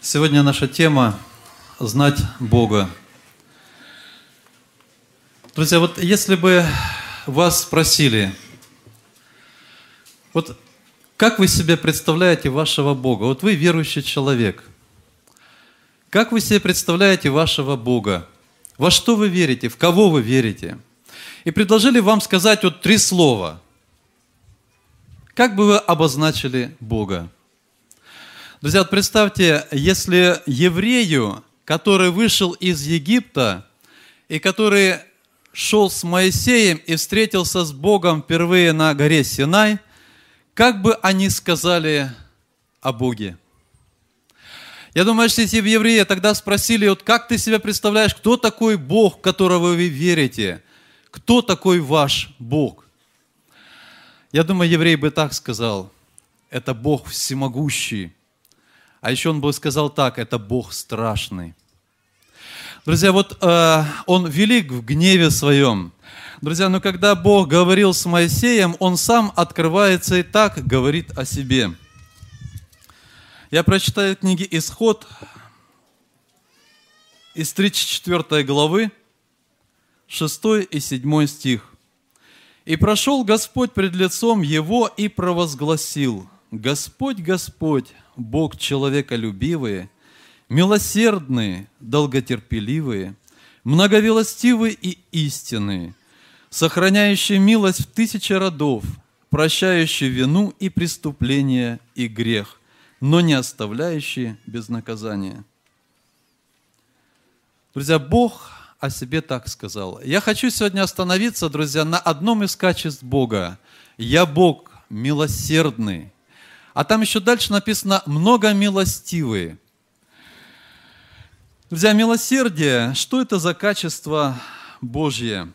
Сегодня наша тема «Знать Бога». Друзья, вот если бы вас спросили, вот как вы себе представляете вашего Бога? Вот вы верующий человек. Как вы себе представляете вашего Бога? Во что вы верите? В кого вы верите? И предложили вам сказать вот 3 слова. Как бы вы обозначили Бога? Друзья, вот представьте, если еврею, который вышел из Египта и который шел с Моисеем и встретился с Богом впервые на горе Синай, как бы они сказали о Боге? Я думаю, что эти евреи тогда спросили, вот как ты себя представляешь, кто такой Бог, в которого вы верите? Кто такой ваш Бог? Я думаю, еврей бы так сказал, это Бог всемогущий. А еще он бы сказал так, это Бог страшный. Друзья, вот он велик в гневе своем. Друзья, но когда Бог говорил с Моисеем, он сам открывается и так говорит о себе. Я прочитаю книги «Исход» из 34 главы, 6 и 7 стих. «И прошел Господь пред лицом его и провозгласил: Господь, Господь, Бог человеколюбивый, милосердный, долготерпеливый, многовелостивый и истинный, сохраняющий милость в 1000 родов, прощающий вину и преступление и грех, но не оставляющий без наказания». Друзья, Бог о себе так сказал. Я хочу сегодня остановиться, друзья, на одном из качеств Бога. Я Бог милосердный. А там еще дальше написано «многомилостивый». Друзья, милосердие, что это за качество Божье?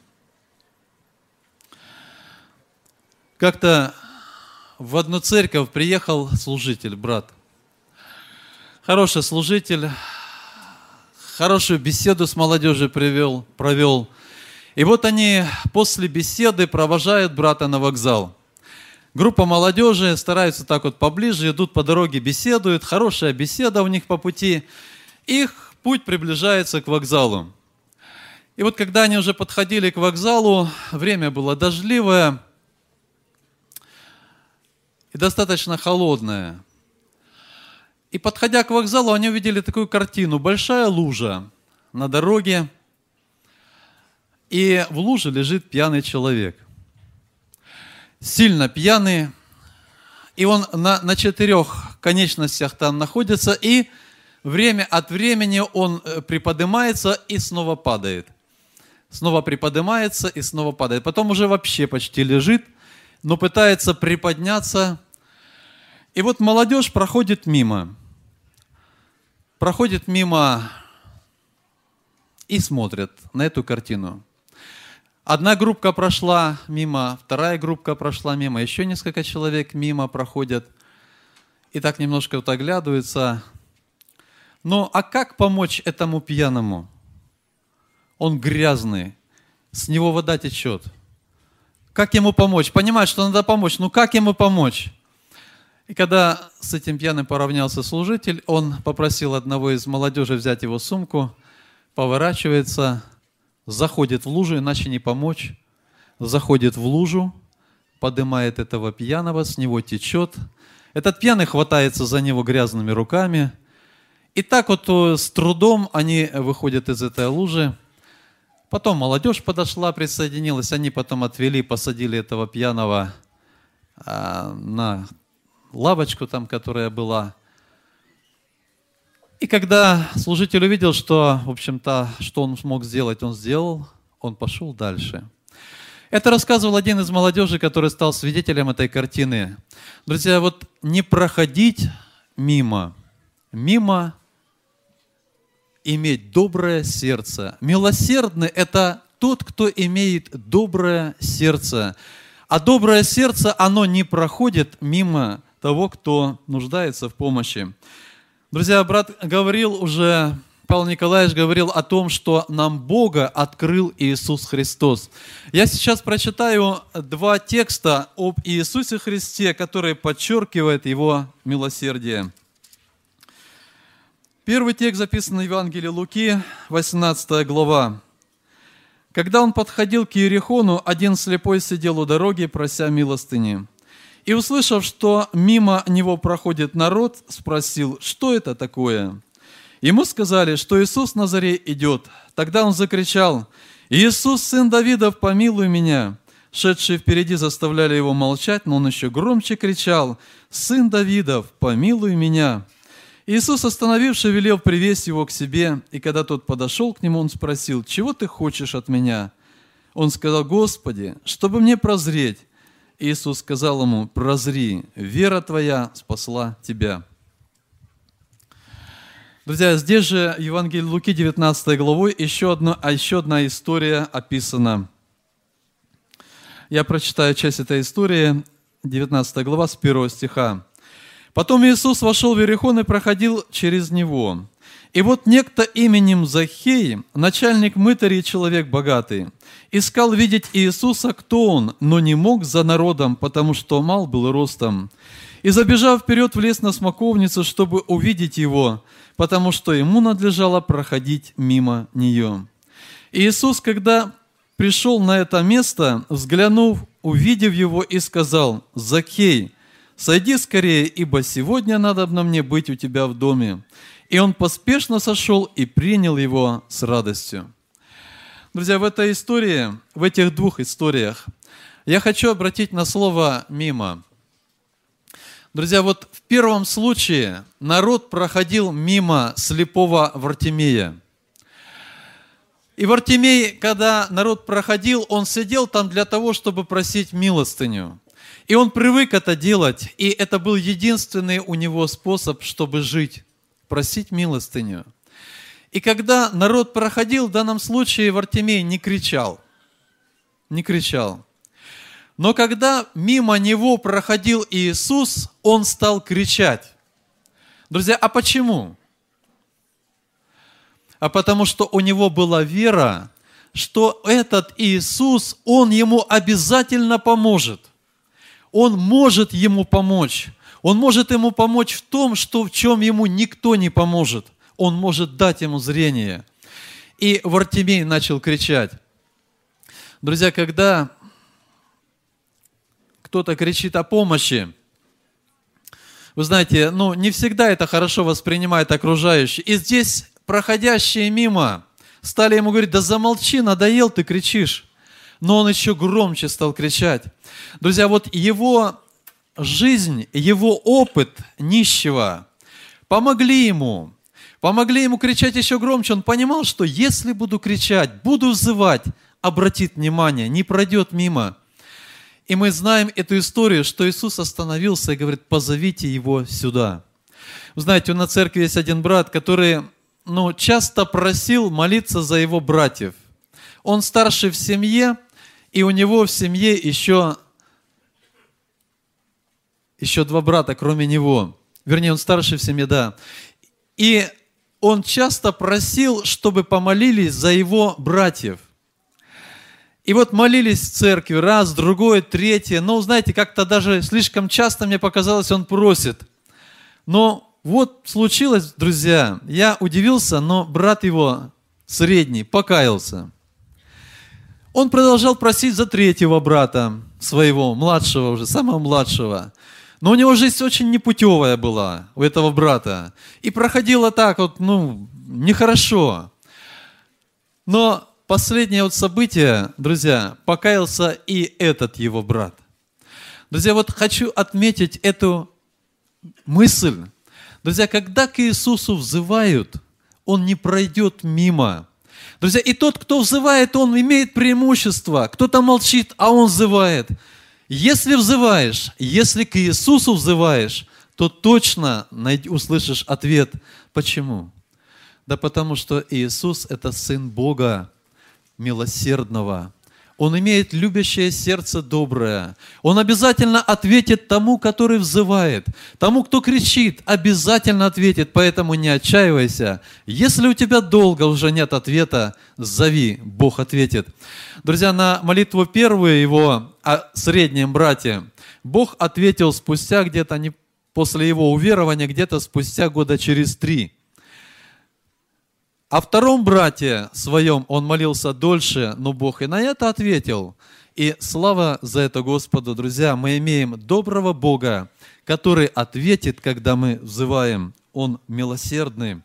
Как-то в одну церковь приехал служитель, брат. Хороший служитель, хорошую беседу с молодежью провел. И вот они после беседы провожают брата на вокзал. Группа молодежи стараются так вот поближе, идут по дороге, беседуют. Хорошая беседа у них по пути. Их путь приближается к вокзалу. И вот когда они уже подходили к вокзалу, время было дождливое и достаточно холодное. И подходя к вокзалу, они увидели такую картину. Большая лужа на дороге, и в луже лежит пьяный человек. Сильно пьяный, и он на 4 конечностях там находится, и время от времени он приподнимается и снова падает. Снова приподнимается и снова падает. Потом уже вообще почти лежит, но пытается приподняться. И вот молодежь проходит мимо и смотрит на эту картину. Одна группа прошла мимо, вторая группа прошла мимо, еще несколько человек мимо проходят и так немножко вот оглядываются. Ну, а как помочь этому пьяному? Он грязный, с него вода течет. Как ему помочь? Понимает, что надо помочь, но как ему помочь? И когда с этим пьяным поравнялся служитель, он попросил одного из молодежи взять его сумку, поворачивается, заходит в лужу, иначе не помочь. Заходит в лужу, поднимает этого пьяного, с него течет. Этот пьяный хватается за него грязными руками. И так вот с трудом они выходят из этой лужи. Потом молодежь подошла, присоединилась. Они потом отвели, посадили этого пьяного на лавочку там, которая была. И когда служитель увидел, что, в общем-то, что он смог сделать, он сделал, он пошел дальше. Это рассказывал один из молодежи, который стал свидетелем этой картины. Друзья, вот не проходить мимо иметь доброе сердце. Милосердный – это тот, кто имеет доброе сердце. А доброе сердце, оно не проходит мимо того, кто нуждается в помощи. Друзья, брат говорил уже, Павел Николаевич говорил о том, что нам Бога открыл Иисус Христос. Я сейчас прочитаю 2 текста об Иисусе Христе, которые подчеркивают Его милосердие. Первый текст записан в Евангелии Луки, 18 глава. «Когда он подходил к Иерихону, один слепой сидел у дороги, прося милостыни. И, услышав, что мимо него проходит народ, спросил, что это такое? Ему сказали, что Иисус на заре идет. Тогда он закричал: «Иисус, сын Давидов, помилуй меня!» Шедшие впереди заставляли его молчать, но он еще громче кричал: «Сын Давидов, помилуй меня!» Иисус, остановивший, велел привезть его к себе, и когда тот подошел к нему, он спросил: «Чего ты хочешь от меня?» Он сказал: «Господи, чтобы мне прозреть». Иисус сказал ему: «Прозри, вера твоя спасла тебя». Друзья, здесь же в Евангелии Луки 19 главой еще одна история описана. Я прочитаю часть этой истории, 19 глава, с 1 стиха. «Потом Иисус вошел в Иерихон и проходил через него. И вот некто именем Захей, начальник мытарей, человек богатый, искал видеть Иисуса, кто он, но не мог за народом, потому что мал был ростом. И, забежав вперед, влез на смоковницу, чтобы увидеть его, потому что ему надлежало проходить мимо нее. И Иисус, когда пришел на это место, взглянув, увидев его, и сказал: «Захей, сойди скорее, ибо сегодня надобно мне быть у тебя в доме». И он поспешно сошел и принял его с радостью. Друзья, в этой истории, в этих двух историях, я хочу обратить на слово «мимо». Друзья, вот в первом случае народ проходил мимо слепого Вартимея. И Вартимей, когда народ проходил, он сидел там для того, чтобы просить милостыню. И он привык это делать, и это был единственный у него способ, чтобы жить, просить милостыню. И когда народ проходил, в данном случае Вартимей не кричал. Не кричал. Но когда мимо него проходил Иисус, он стал кричать. Друзья, а почему? А потому что у него была вера, что этот Иисус, он ему обязательно поможет. Он может ему помочь. Он может ему помочь в том, в чем ему никто не поможет. Он может дать ему зрение. И Вартимей начал кричать. Друзья, когда кто-то кричит о помощи, вы знаете, не всегда это хорошо воспринимают окружающие. И здесь проходящие мимо стали ему говорить: «Да замолчи, надоел, ты кричишь». Но он еще громче стал кричать. Друзья, вот его жизнь, его опыт нищего помогли ему кричать еще громче. Он понимал, что если буду кричать, буду взывать, обратит внимание, не пройдет мимо. И мы знаем эту историю, что Иисус остановился и говорит: «Позовите его сюда». Вы знаете, на церкви есть один брат, который часто просил молиться за его братьев. Он старший в семье, и у него в семье еще два брата, кроме него. Вернее, он старший в семье, да. И он часто просил, чтобы помолились за его братьев. И вот молились в церкви раз, другой, третий. Знаете, как-то даже слишком часто, мне показалось, он просит. Но вот случилось, друзья, я удивился, но брат его, средний, покаялся. Он продолжал просить за третьего брата, своего, младшего уже, самого младшего. Но у него жизнь очень непутевая была, у этого брата. И проходило так нехорошо. Но последнее событие, друзья, покаялся и этот его брат. Друзья, вот хочу отметить эту мысль. Друзья, когда к Иисусу взывают, Он не пройдет мимо. Друзья, и тот, кто взывает, он имеет преимущество. Кто-то молчит, а он взывает. Если взываешь, если к Иисусу взываешь, то точно услышишь ответ. Почему? Да потому что Иисус – это Сын Бога, милосердного. Он имеет любящее сердце доброе. Он обязательно ответит тому, который взывает. Тому, кто кричит, обязательно ответит. Поэтому не отчаивайся. Если у тебя долго уже нет ответа, зови, Бог ответит. Друзья, на молитву первую его о среднем брате Бог ответил спустя где-то, после его уверования, где-то спустя года через 3. О втором брате своем он молился дольше, но Бог и на это ответил. И слава за это Господу, друзья, мы имеем доброго Бога, который ответит, когда мы взываем. Он милосердный.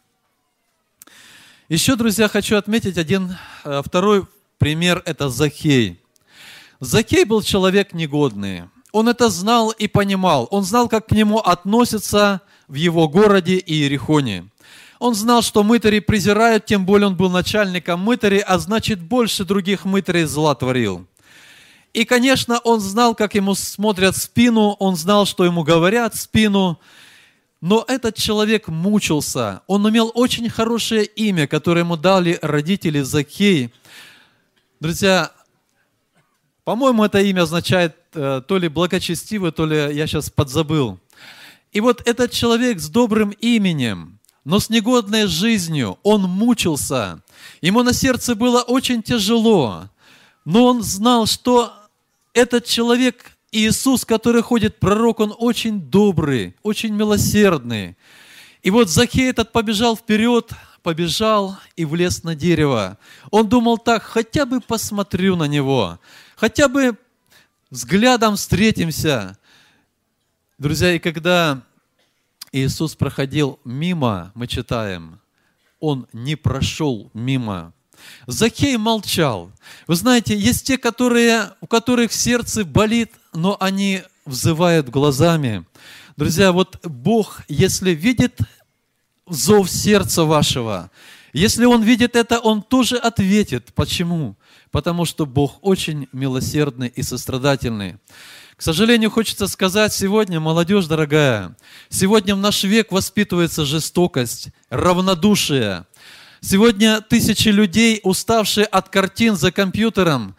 Еще, друзья, хочу отметить второй пример, это Закхей. Закхей был человек негодный. Он это знал и понимал. Он знал, как к нему относятся в его городе Иерихоне. Он знал, что мытари презирают, тем более он был начальником мытарей, а значит, больше других мытарей зла творил. И, конечно, он знал, как ему смотрят в спину, он знал, что ему говорят в спину, но этот человек мучился. Он имел очень хорошее имя, которое ему дали родители Закхей. Друзья, по-моему, это имя означает то ли благочестивый, то ли я сейчас подзабыл. И вот этот человек с добрым именем, но с негодной жизнью, он мучился. Ему на сердце было очень тяжело. Но он знал, что этот человек, Иисус, который ходит, пророк, он очень добрый, очень милосердный. И вот Закхей этот побежал вперед, побежал и влез на дерево. Он думал так, хотя бы посмотрю на него, хотя бы взглядом встретимся. Друзья, и когда Иисус проходил мимо, мы читаем, он не прошел мимо. Закхей молчал. Вы знаете, есть те, у которых сердце болит, но они взывают глазами. Друзья, вот Бог, если видит зов сердца вашего, если Он видит это, Он тоже ответит. Почему? Потому что Бог очень милосердный и сострадательный. К сожалению, хочется сказать сегодня, молодежь дорогая, сегодня в наш век воспитывается жестокость, равнодушие. Сегодня тысячи людей, уставшие от картин за компьютером,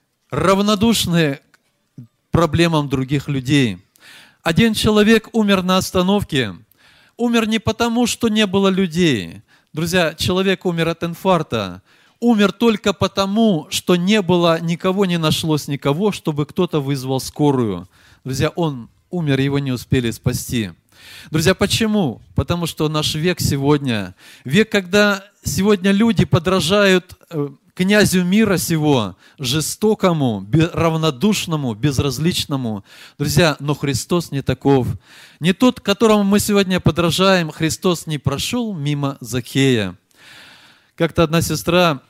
равнодушны к проблемам других людей. Один человек умер на остановке. Умер не потому, что не было людей. Друзья, человек умер от инфаркта. Умер только потому, что не было никого, не нашлось никого, чтобы кто-то вызвал скорую. Друзья, он умер, его не успели спасти. Друзья, почему? Потому что наш век сегодня, век, когда сегодня люди подражают князю мира сего, жестокому, равнодушному, безразличному. Друзья, но Христос не таков. Не тот, которому мы сегодня подражаем, Христос не прошел мимо Закхея. Как-то одна сестра,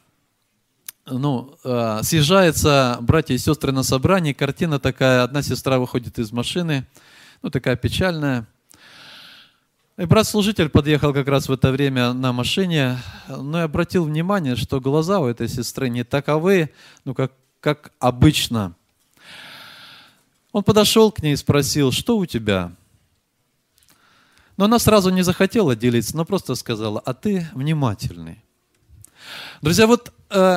съезжаются братья и сестры на собрании, картина такая, одна сестра выходит из машины, такая печальная. И брат-служитель подъехал как раз в это время на машине, но я обратил внимание, что глаза у этой сестры не таковы, как обычно. Он подошел к ней и спросил, что у тебя? Но она сразу не захотела делиться, но просто сказала, а ты внимательный. Друзья, вот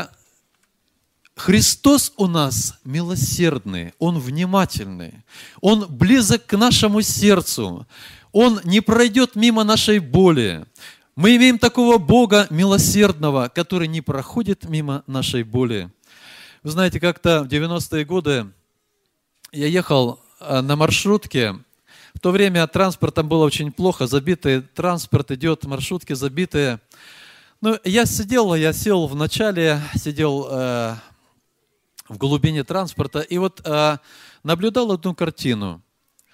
Христос у нас милосердный, Он внимательный, Он близок к нашему сердцу, Он не пройдет мимо нашей боли. Мы имеем такого Бога милосердного, который не проходит мимо нашей боли. Вы знаете, как-то в 90-е годы я ехал на маршрутке. В то время транспортом было очень плохо, забитый транспорт идет, маршрутки забитые. Я сел в начале, сидел в глубине транспорта и наблюдал одну картину.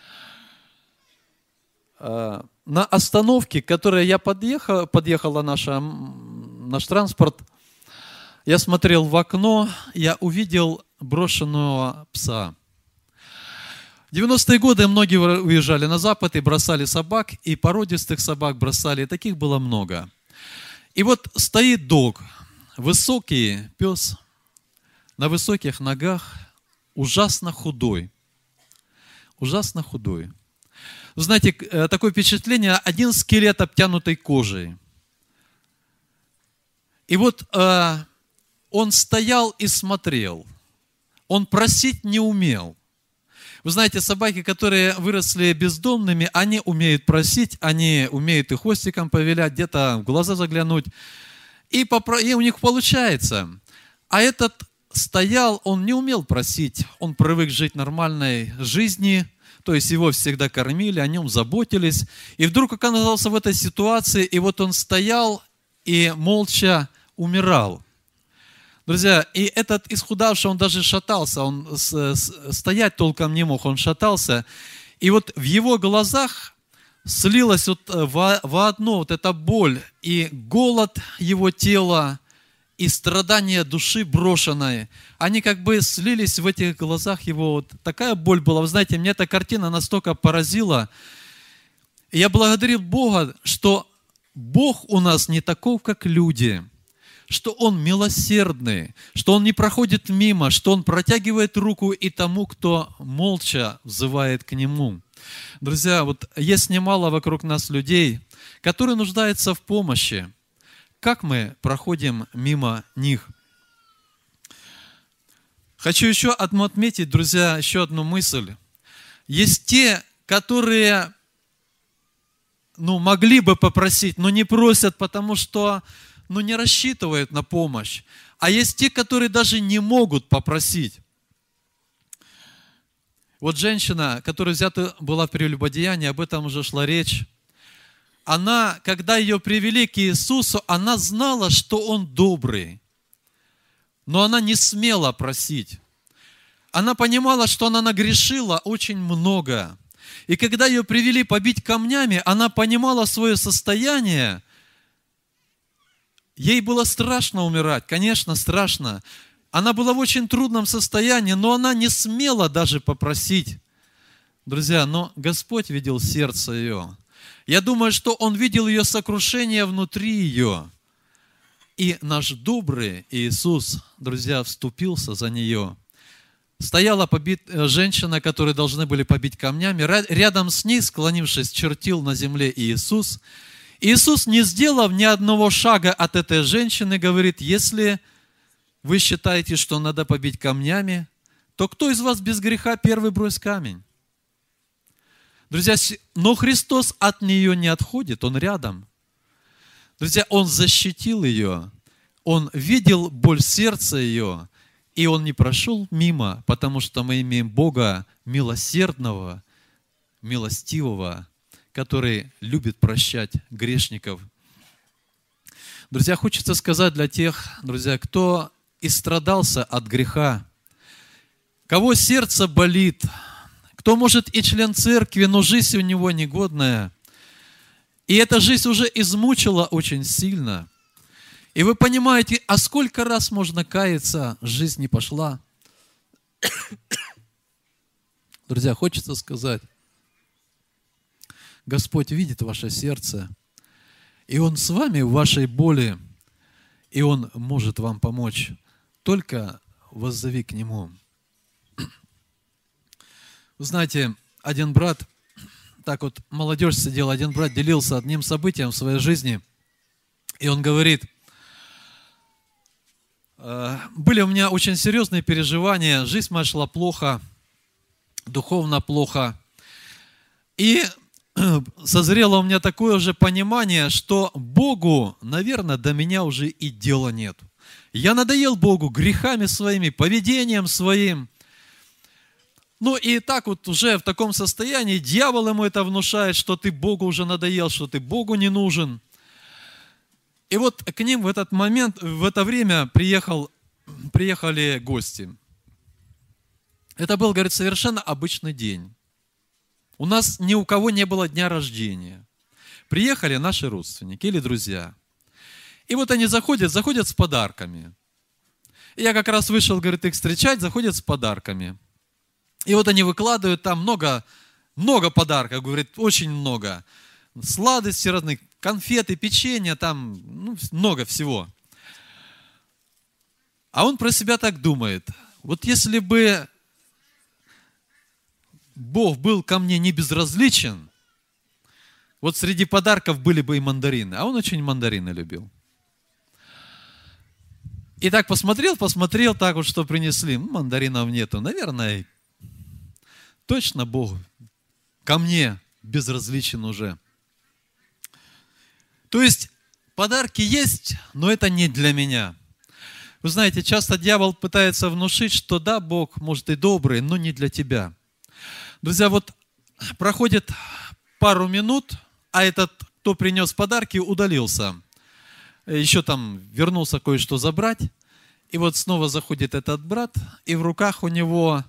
На остановке, к которой я подъехала наш транспорт, я смотрел в окно, я увидел брошенного пса. В 90-е годы многие уезжали на Запад и бросали собак, и породистых собак бросали, и таких было много. И стоит дог, высокий пес, на высоких ногах, ужасно худой. Ужасно худой. Вы знаете, такое впечатление, один скелет, обтянутый кожей. И он стоял и смотрел. Он просить не умел. Вы знаете, собаки, которые выросли бездомными, они умеют просить, они умеют и хвостиком повилять, где-то в глаза заглянуть. И у них получается. А этот стоял, он не умел просить, он привык жить нормальной жизнью, то есть его всегда кормили, о нем заботились. И вдруг оказался в этой ситуации, и он стоял и молча умирал. Друзья, и этот исхудавший, он даже шатался, он стоять толком не мог, он шатался. И вот в его глазах слилась вот воодно вот эта боль и голод его тела, и страдания души брошенной. Они как бы слились в этих глазах его. Вот такая боль была. Вы знаете, меня эта картина настолько поразила. И я благодарил Бога, что Бог у нас не таков, как люди, что Он милосердный, что Он не проходит мимо, что Он протягивает руку и тому, кто молча взывает к Нему. Друзья, вот есть немало вокруг нас людей, которые нуждаются в помощи. Как мы проходим мимо них? Хочу еще отметить, друзья, еще одну мысль. Есть те, которые могли бы попросить, но не просят, потому что не рассчитывают на помощь. А есть те, которые даже не могут попросить. Вот женщина, которая взята была в прелюбодеянии, об этом уже шла речь. Она, когда ее привели к Иисусу, она знала, что Он добрый. Но она не смела просить. Она понимала, что она нагрешила очень много. И когда ее привели побить камнями, она понимала свое состояние. Ей было страшно умирать, конечно, страшно. Она была в очень трудном состоянии, но она не смела даже попросить. Друзья, но Господь видел сердце ее. Я думаю, что Он видел ее сокрушение внутри ее. И наш добрый Иисус, друзья, вступился за нее. Стояла женщина, которую должны были побить камнями. Рядом с ней, склонившись, чертил на земле Иисус. Иисус, не сделав ни одного шага от этой женщины, говорит: если вы считаете, что надо побить камнями, то кто из вас без греха первый брось камень? Друзья, но Христос от нее не отходит, Он рядом. Друзья, Он защитил ее, Он видел боль сердца ее, и Он не прошел мимо, потому что мы имеем Бога милосердного, милостивого, который любит прощать грешников. Друзья, хочется сказать для тех, друзья, кто истрадался от греха, кого сердце болит, кто, может, и член церкви, но жизнь у него негодная, и эта жизнь уже измучила очень сильно. И вы понимаете, а сколько раз можно каяться, жизнь не пошла? Друзья, хочется сказать, Господь видит ваше сердце, и Он с вами в вашей боли, и Он может вам помочь. Только воззови к Нему. Вы знаете, один брат, так вот молодежь сидела, один брат делился одним событием в своей жизни, и он говорит: были у меня очень серьезные переживания, жизнь моя шла плохо, духовно плохо, и созрело у меня такое же понимание, что Богу, наверное, до меня уже и дела нет. Я надоел Богу грехами своими, поведением своим. И так вот уже в таком состоянии дьявол ему это внушает, что ты Богу уже надоел, что ты Богу не нужен. И вот к ним в этот момент, в это время приехали гости. Это был, говорит, совершенно обычный день. У нас ни у кого не было дня рождения. Приехали наши родственники или друзья. И вот они заходят с подарками. И я как раз вышел, говорит, их встречать, заходят с подарками. И вот они выкладывают там много подарков, говорит, очень много. Сладости разных, конфеты, печенье, там много всего. А он про себя так думает: вот если бы Бог был ко мне не безразличен, вот среди подарков были бы и мандарины. А он очень мандарины любил. И так посмотрел, так вот, что принесли. Мандаринов нету. Наверное, точно Бог ко мне безразличен уже. То есть подарки есть, но это не для меня. Вы знаете, часто дьявол пытается внушить, что да, Бог, может, и добрый, но не для тебя. Друзья, вот проходит пару минут, а этот, кто принес подарки, удалился. еще там вернулся кое-что забрать, и вот снова заходит этот брат, и в руках у него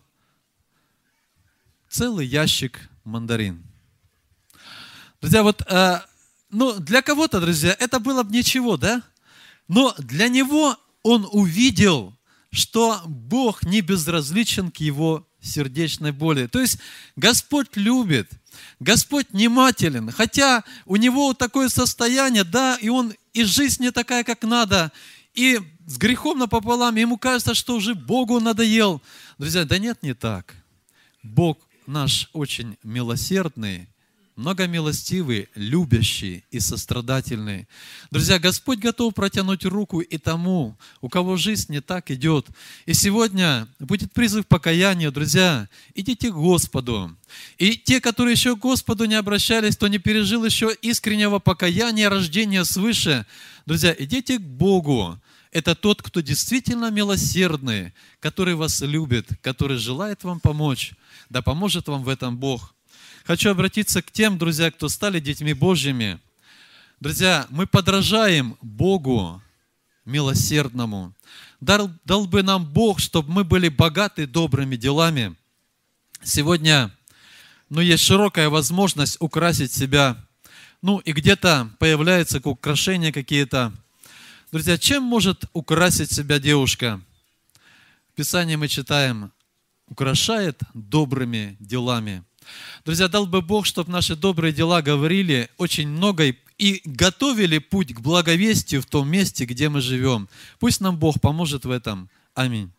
целый ящик мандарин. Друзья, вот, для кого-то, друзья, это было бы ничего, да? Но для него он увидел, что Бог не безразличен к его сердечной боли. То есть Господь любит, Господь внимателен, хотя у него такое состояние, да, и жизнь не такая, как надо, и с грехом напополам, ему кажется, что уже Богу надоел. Друзья, да нет, не так. Бог наш очень милосердный, многомилостивый, любящий и сострадательный. Друзья, Господь готов протянуть руку и тому, у кого жизнь не так идет. И сегодня будет призыв к покаянию, друзья, идите к Господу. И те, которые еще к Господу не обращались, кто не пережил еще искреннего покаяния, рождения свыше, друзья, идите к Богу. Это тот, кто действительно милосердный, который вас любит, который желает вам помочь. Да поможет вам в этом Бог. Хочу обратиться к тем, друзья, кто стали детьми Божьими. Друзья, мы подражаем Богу милосердному. Дал бы нам Бог, чтобы мы были богаты добрыми делами. Сегодня, есть широкая возможность украсить себя. И где-то появляются украшения какие-то. Друзья, чем может украсить себя девушка? В Писании мы читаем, украшает добрыми делами. Друзья, дал бы Бог, чтобы наши добрые дела говорили очень много и готовили путь к благовестию в том месте, где мы живем. Пусть нам Бог поможет в этом. Аминь.